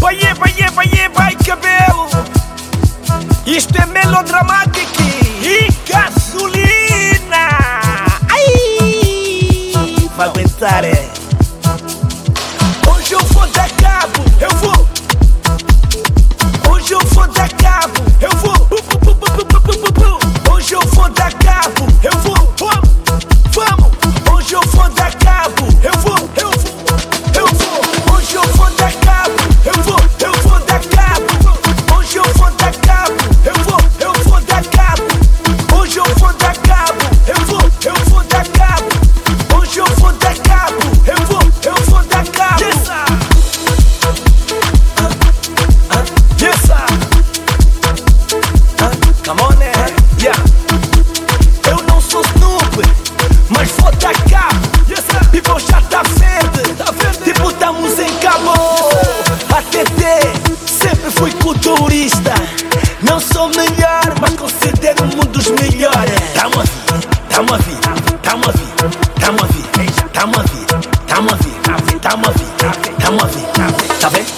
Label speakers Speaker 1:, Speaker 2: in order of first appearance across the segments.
Speaker 1: vai cabelo. Isto é melodramático e gasolina. Ai, vai aguentar, é. Hoje eu vou dar cabo, eu vou. Hoje eu vou dar cabo, eu vou. Hoje eu vou dar cabo, eu vou. Vamos. Hoje eu vou dar cabo, eu vou. Hoje eu vou dar cabo, eu vou dar cabo. Hoje eu vou dar cabo, eu vou dar cabo. Hoje eu vou dar cabo, eu vou dar cabo. Hoje eu vou dar cabo, eu vou dar cabo. Yes, sir. Come on, man. Yeah. Eu não sou Snoop, mas vou dar cabo. Yes, sir. People já tá verde. Tipo, estamos em cabo. ATT, sempre fui culturista. Não sou melhor, mas considero-me um dos melhores. Tamo a vir. Tá vendo?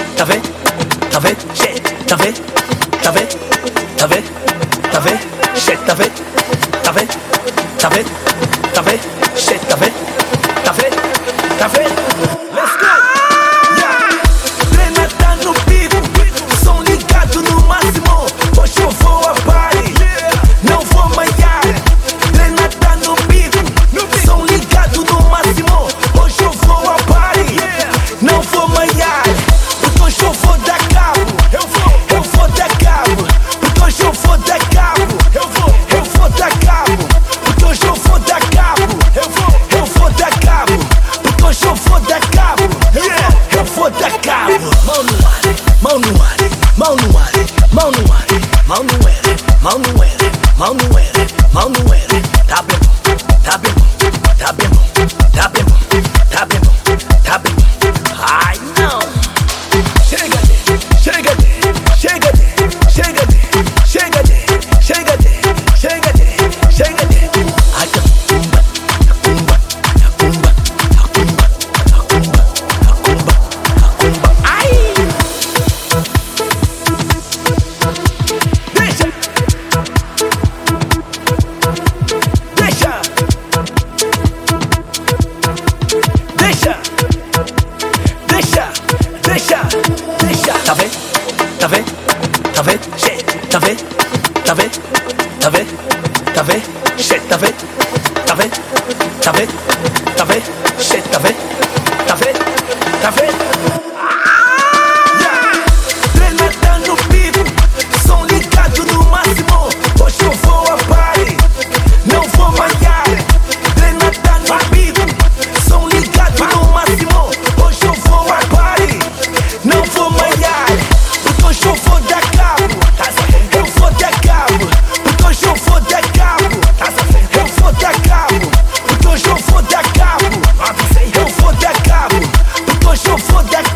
Speaker 1: Let's go! Treina tá no pico, som ligado no máximo. Hoje eu vou a party, não vou manhar. Treina tá no pico, som ligado no máximo. Hoje eu vou a party, não vou manhar. Porque hoje eu vou dar cabo, eu vou dar cabo. Porque hoje eu vou dar cabo, eu vou dar cabo. Porque hoje eu vou dar cabo, eu vou dar cabo. Porque hoje eu vou dar cabo, eu vou dar cabo. Mão no ar, mão no ar, mão no ar, mão no ar, mão no ar, mão no ar, mão no ar, mão no ar. Tá bem bom, tá bem bom, tá bem bom, tá bem bom, tá bem bom, tá bem bom. Ai não! Chega de, chega de, chega de, chega de, chega de, chega de, chega de, chega de. Ai, cumba, cumba, cumba, cumba, cumba, cumba, cumba. Ai! Deixa! Deixa! Deixa! Deixa! Deixa! Deixa! Tá vendo? Tá vendo? Tá vendo? Che, tá vendo? Tá vendo? Tá vendo? Tá vendo? Che, tá vendo? Tá vendo? Tá vendo? Tá vendo? Che, tá vendo? Tá vendo? Tá vendo? Treina tá no pico, som ligado no máximo. Hoje eu vou a party, não vou manhar. Treina tá no pico, som ligado no máximo. Hoje eu vou a party, não vou manhar. Porque hoje eu vou dar cabo, eu vou dar cabo. Porque hoje eu vou dar cabo, eu vou dar cabo. Porque hoje eu vou dar cabo, eu vou dar cabo. Porque hoje eu vou dar